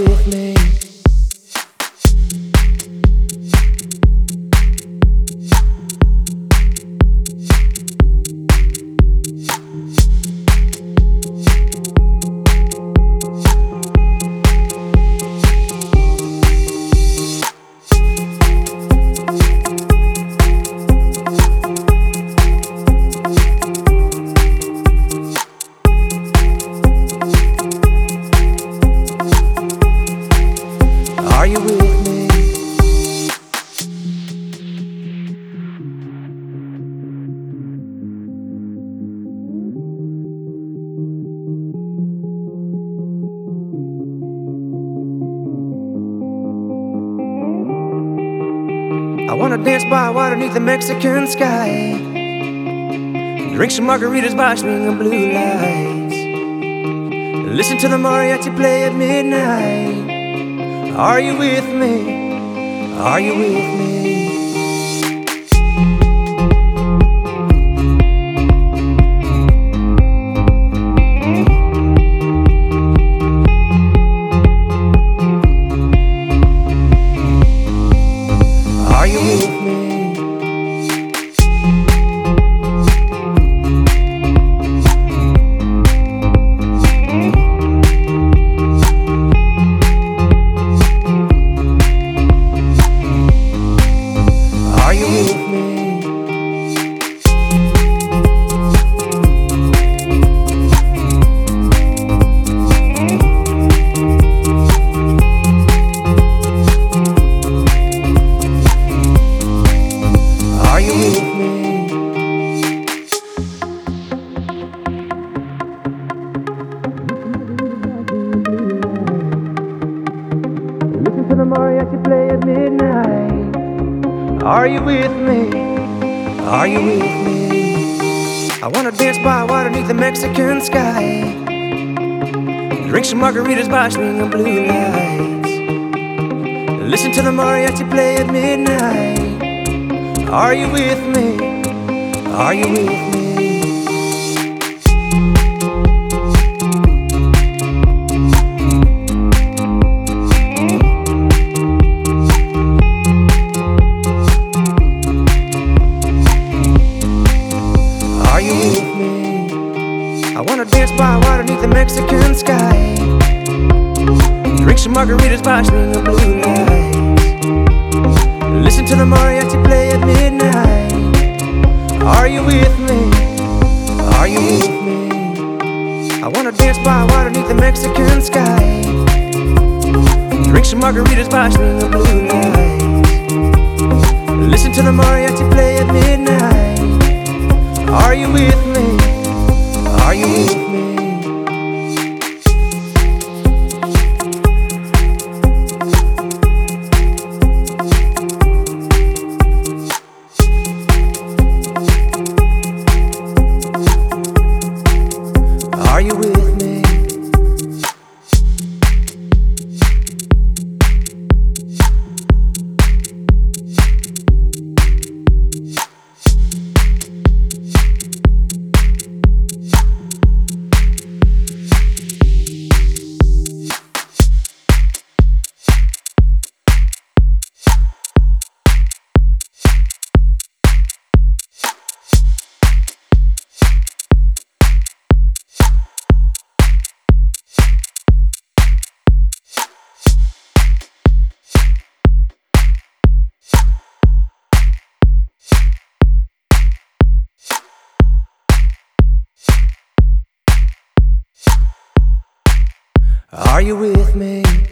with me? Are you with me? I wanna dance by water beneath the Mexican sky, drink some margaritas by swinging blue lights, listen to the mariachi play at midnight. Are you with me? Are you with me? Are you with me? Are you with me? Are you with me? Listen to the mariachi play at midnight. Are you with me? Are you with me? I wanna dance by water beneath the Mexican sky, drink some margaritas by swinging blue lights, listen to the mariachi play at midnight. Are you with me? Are you with me? Are you with me? I wanna dance by water beneath the Mexican sky, drink some margaritas by swinging blue lights, listen to the mariachi play at midnight. Are you with me? Are you with me? I wanna dance by water beneath the Mexican sky, drink some margaritas by swinging blue lights, listen to the mariachi play at midnight. Are you with me? Are you with me? Are you with me? Are you with me?